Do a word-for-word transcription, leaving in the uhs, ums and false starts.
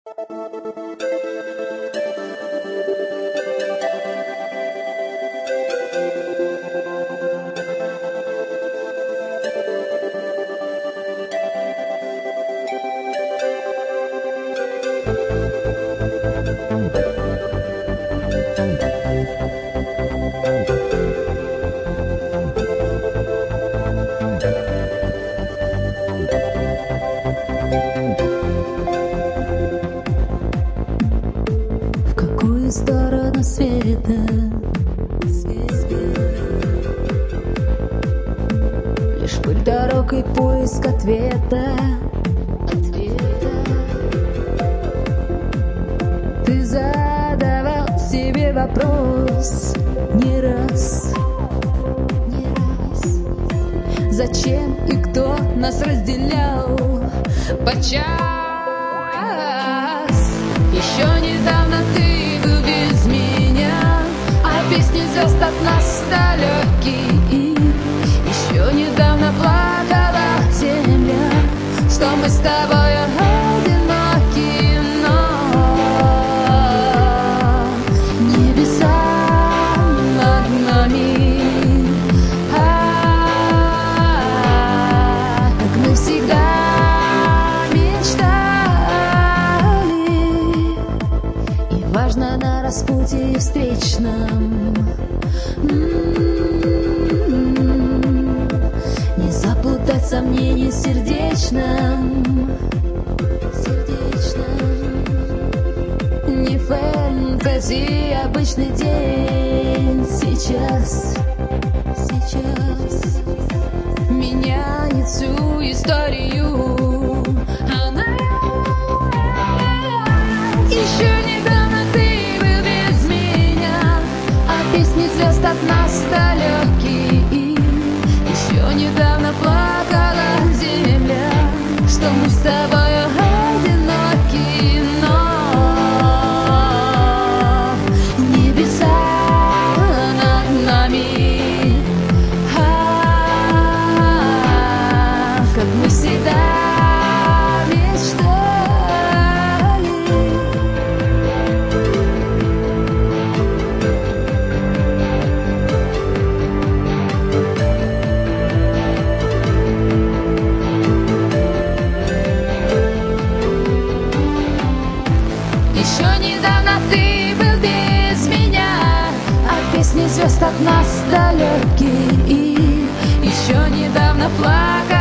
В какую сторону света? Лишь пыль дорог и поиск ответа. Ты задавал себе вопрос не раз, не раз. Зачем и кто нас разделял подчас? Еще недавно ты был без меня, а песни звезд от нас далеки. Еще недавно плакала земля, что мы с тобой одиноки, но небеса над нами, а, как мы всегда важно на распутье встречном не заплутать в сомнении сердечном, не фэнтези, обычный день сейчас, сейчас меняет всю историю. Она еще недавно ты был без меня, а песни звезд от нас далеки. Еще недавно плакала земля, что мы с тобой одиноки, но небеса над нами, а, как мы всегда звезд от нас далеки, и еще недавно плакал.